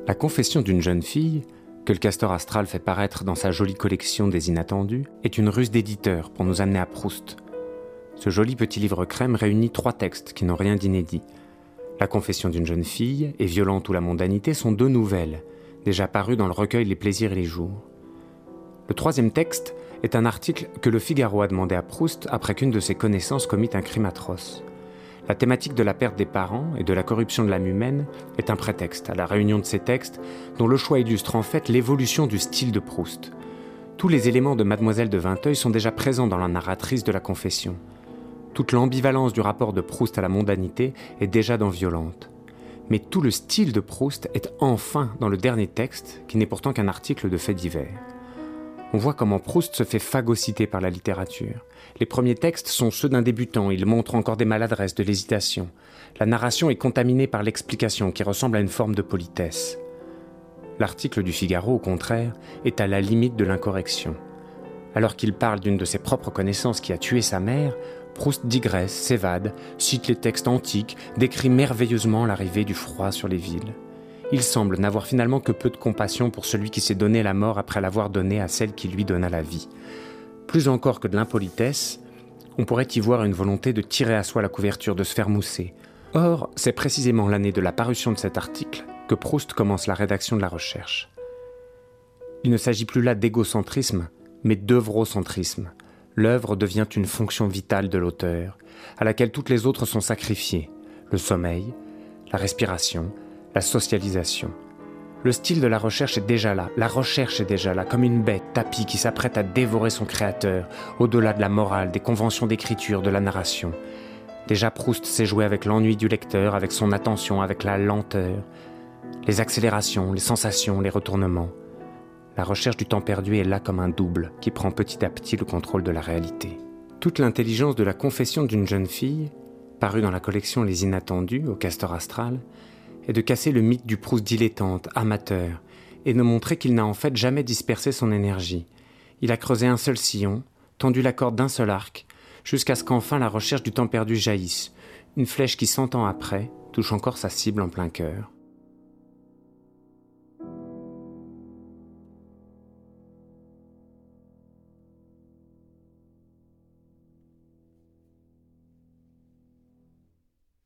La confession d'une jeune fille, que le Castor astral fait paraître dans sa jolie collection des inattendus, est une ruse d'éditeur pour nous amener à Proust. Ce joli petit livre crème réunit 3 textes qui n'ont rien d'inédit. La confession d'une jeune fille et Violente ou la mondanité sont 2 nouvelles, déjà parues dans le recueil Les plaisirs et les jours. Le 3e texte est un article que le Figaro a demandé à Proust après qu'une de ses connaissances commit un crime atroce. La thématique de la perte des parents et de la corruption de l'âme humaine est un prétexte à la réunion de ces textes dont le choix illustre en fait l'évolution du style de Proust. Tous les éléments de Mademoiselle de Vinteuil sont déjà présents dans la narratrice de la confession. Toute l'ambivalence du rapport de Proust à la mondanité est déjà dans Violente. Mais tout le style de Proust est enfin dans le dernier texte, qui n'est pourtant qu'un article de faits divers. On voit comment Proust se fait phagocyter par la littérature. Les premiers textes sont ceux d'un débutant, il montre encore des maladresses, de l'hésitation. La narration est contaminée par l'explication, qui ressemble à une forme de politesse. L'article du Figaro, au contraire, est à la limite de l'incorrection. Alors qu'il parle d'une de ses propres connaissances qui a tué sa mère, Proust digresse, s'évade, cite les textes antiques, décrit merveilleusement l'arrivée du froid sur les villes. Il semble n'avoir finalement que peu de compassion pour celui qui s'est donné la mort après l'avoir donnée à celle qui lui donna la vie. Plus encore que de l'impolitesse, on pourrait y voir une volonté de tirer à soi la couverture, de se faire mousser. Or, c'est précisément l'année de la parution de cet article que Proust commence la rédaction de la recherche. Il ne s'agit plus là d'égocentrisme, mais d'œuvrocentrisme. L'œuvre devient une fonction vitale de l'auteur, à laquelle toutes les autres sont sacrifiées. Le sommeil, la respiration, la socialisation. Le style de la recherche est déjà là, la recherche est déjà là, comme une bête tapie qui s'apprête à dévorer son créateur, au-delà de la morale, des conventions d'écriture, de la narration. Déjà Proust sait jouer avec l'ennui du lecteur, avec son attention, avec la lenteur, les accélérations, les sensations, les retournements. La recherche du temps perdu est là comme un double qui prend petit à petit le contrôle de la réalité. Toute l'intelligence de la confession d'une jeune fille, parue dans la collection Les Inattendus au Castor astral, est de casser le mythe du Proust dilettante, amateur, et de montrer qu'il n'a en fait jamais dispersé son énergie. Il a creusé un seul sillon, tendu la corde d'un seul arc, jusqu'à ce qu'enfin la recherche du temps perdu jaillisse, une flèche qui 100 ans après touche encore sa cible en plein cœur.